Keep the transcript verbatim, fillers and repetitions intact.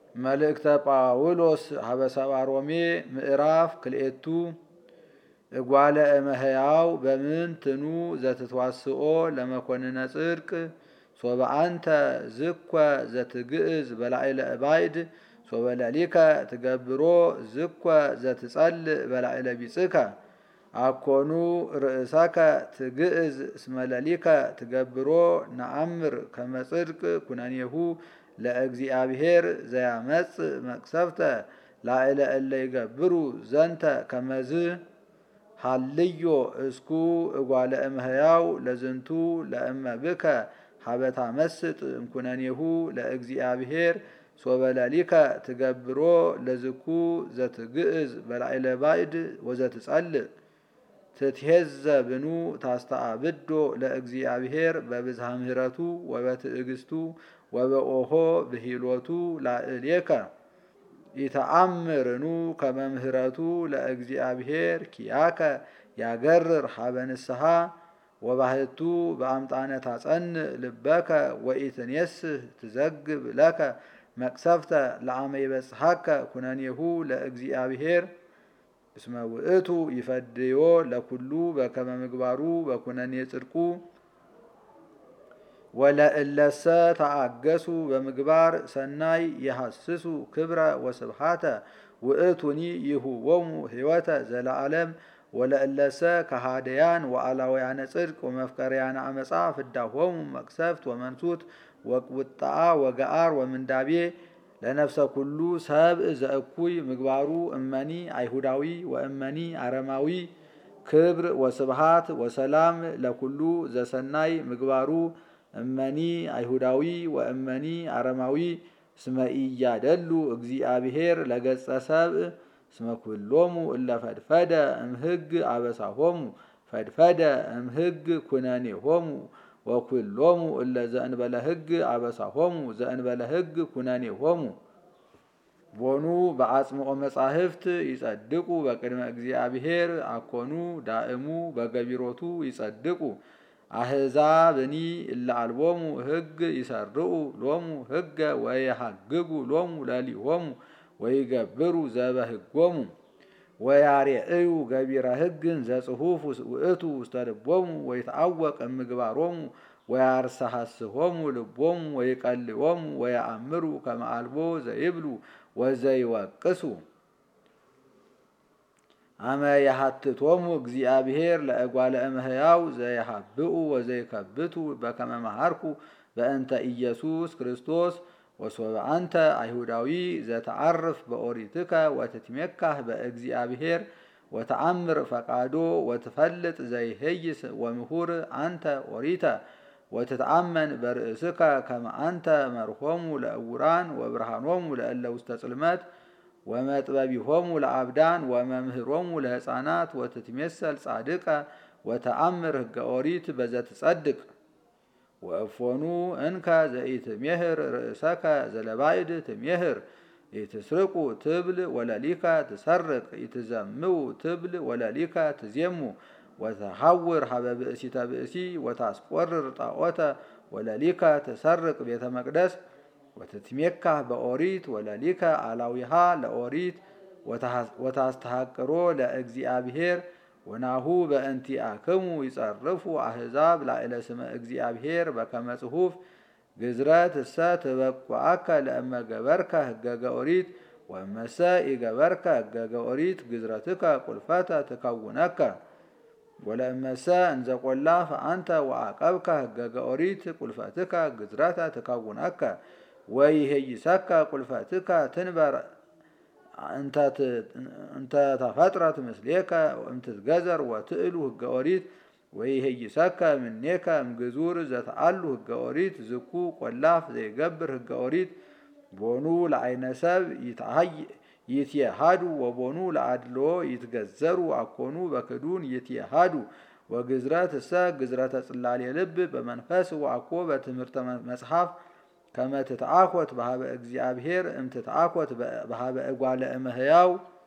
መልእክተ ጳውሎስ ሀበ ሰብአ ሮሜ ምዕራፍ ክልኤቱ እጓለ እመሕያው በምንትኑ ዘትትዋስኦ ለመኮንነ ጽድቅ ሶበ አንተ ዝኮ ዘትግዕዝ በላዕለ እባይድ ሶበ ለሊከ ትገብሮ ዝኮ ዘትጸልእ በላዕለ ቢጽከ አኮኑ ርእሰከ ትግዕዝ እስመ ለሊከ ትገብሮ ነአምር ከመ ጽድቅ ኩነኔሁ ለእግዚአብሔር ዘያመጽእ መቅሰፍተ ላዕለ እለ ይገብሩ ዘንተ ከመዝ ሃልዮ እስኩ እጓለ እመሕያው ለዝንቱ ለእመ ብከ ሀበ ታመስጥ እምኩነኔሁ ለእግዚአብሔር ሶበ ለሊከ ትገብሮ ለዝኩ ዘትግዕዝ በላዕለ ባዕድ ወዘትጸልእ ትትሄዘ ብኑ ታስተአብዶ ለእግዚአብሔር በብዝሃ ምህረቱ ወበትዕግስቱ ወበኦሆ ብሂሎቱ ላዕሌከ ኢተአምርኑ ከመ ምህረቱ ለእግዚአብሔር ኪያከ ያገርር ሀበ ንስሐ ወባህቱ በአምጣነ ታጸንዕ ልበከ ወኢትኔስህ ትዘግብ ለከ መቅሰፍተ ለአመ ይበጽሐከ ኩነኔሁ ለእግዚአብሔር እስመ ውእቱ ይፈድዮ ለኩሉ በከመ ምግባሩ በኩነኔ ጽድቁ ወለእለሰ ተአገሱ በምግባር ሰናይ የሐስሱ ክብረ ወስብሃተ ውእቱኒ ይሁቦሙ ሕይወተ ዘለዓለም ወለእለሰ ከሃደያን ወአላውያነ ጽድቅ ወመፍቀርያነ አመፃ ፍዳሆሙ መቅሰፍት ወመንሱት ወቁጣ ወገአር ወምንዳቤ ለነፍሰ ኩሉ ሰብእ ዘእኩይ ምግባሩ እመኒ አይሁዳዊ ወእመኒ አረማዊ ክብር ወስብሃት ወሰላም ለኩሉ ዘሰናይ ምግባሩ እመኒ አይሁዳዊ ወእመኒ አረማዊ እስመ ኢያደሉ እግዚአብሔር ለገጸ ሰብእ እስመ ኩሎሙ እለ ፈድፈደ እምሕግ አበሳሆሙ ፈድፈደ እምሕግ ኩነኔሆሙ ወኩሎሙ እለ ዘእንበለ ሕግ አበሳሆሙ ዘእንበለ ሕግ ኩነኔሆሙ ቦኑ በአጽምዖ መጻሕፍት ይጸድቁ በቅድመ እግዚአብሔር አኮኑ ዳእሙ በገቢሮቱ ይጸድቁ አሕዛብኒ እለ አልቦሙ ሕግ ይሰርዑ ሎሙ ሕገ ወየሐግጉ ሎሙ ለሊሆሙ ወይገብሩ ዘበሕጎሙ ወያርኤዩ ገቢረ ሕግን ዘጽሑፍ ውእቱ ውስተ ልቦሙ ወይትዐወቅ እምግባሮሙ ወያርሰሐስሆሙ ልቦሙ ወይቀልዮሙ ወየአምሩ ከመ አልቦ ዘይብሉ ወዘይወቅሱ አመ የሐትቶሙ እግዚአብሔር ለእጓለ እመሕያው ዘይሃብኡ ወዘይከብቱ በከመ መሃርኩ በእንተ ኢየሱስ ክርስቶስ ወሶበ አንተ አይሁዳዊ ዘተዓርፍ በኦሪትከ ወትትሜካህ በእግዚአብሔር ወተአምር ፈቃዶ ወትፈልጥ ዘይሄይስ ወምሁር አንተ ኦሪተ ወትትአመን በርእስከ ከመ አንተ መርሆሙ ለእውራን ወብርሃኖሙ ለእለ ውስተ ጽልመት ወመጥበቢሆሙ ለአብዳን ወመምህሮሙ ለሕፃናት ወትትሜሰል ጻድቀ ወተአምር ሕገ ኦሪት በዘትጸድቅ ወእፎኑ እንከ ዘኢትሜህር ርእሰከ ዘለባይድ ትሜህር ኢትስርቁ ትብል ወለሊከ ትሰርቅ ኢትዘምው ትብል ወለሊከ ትዜሙ ወተሐውር ሀበ ብእሲተ ብእሲ ወታስቆርር ጣዖተ ወለሊከ ትሰርቅ ቤተ መቅደስ ወትትሜካህ በኦሪት ወለሊከ አላዊሃ ለኦሪት ወታስተሐቅሮ ለእግዚአብሔር ወናሁ በእንቲአክሙ ይጸርፉ አሕዛብ ላዕለ ስመ እግዚአብሔር በከመ ጽሑፍ ግዝረት እሰ ትበቁዐከ ለእመ ገበርከ ሕገገ ኦሪት ወእመሰ ኢገበርከ ሕገገ ኦሪት ግዝረትከ ቁልፈተ ትከውነከ ወለእመሰ እንዘ ቈላፍ አንተ ወዐቀብከ ሕገገ ኦሪት ቁልፈትከ ግዝረተ ትከውነከ ወይሄይሰከ ቁልፈትከ ትንበር እንተ ተፈጥረት ምስሌከ እምትትገዘር ወትእሉ ሕገ ኦሪት ወይሄይሰከ ምኔከ እምግዙር ዘተአሉ ሕገ ኦሪት ዝኩ ቈላፍ ዘይገብር ሕገ ኦሪት ቦኑ ለዓይነ ሰብ ይትየሃዱ ወቦኑ ለአድልዎ ይትገዘሩ አኮኑ በክዱን ይትየሃዱ ወግዝረት እሰ ግዝረተ ጽላሌ ልብ በመንፈስ ወአኮ በትምህርተ መጽሐፍ ከመ ትትአኰት በሀበ እግዚአብሔር እምትትአኰት በሀበ እጓለ እመሕያው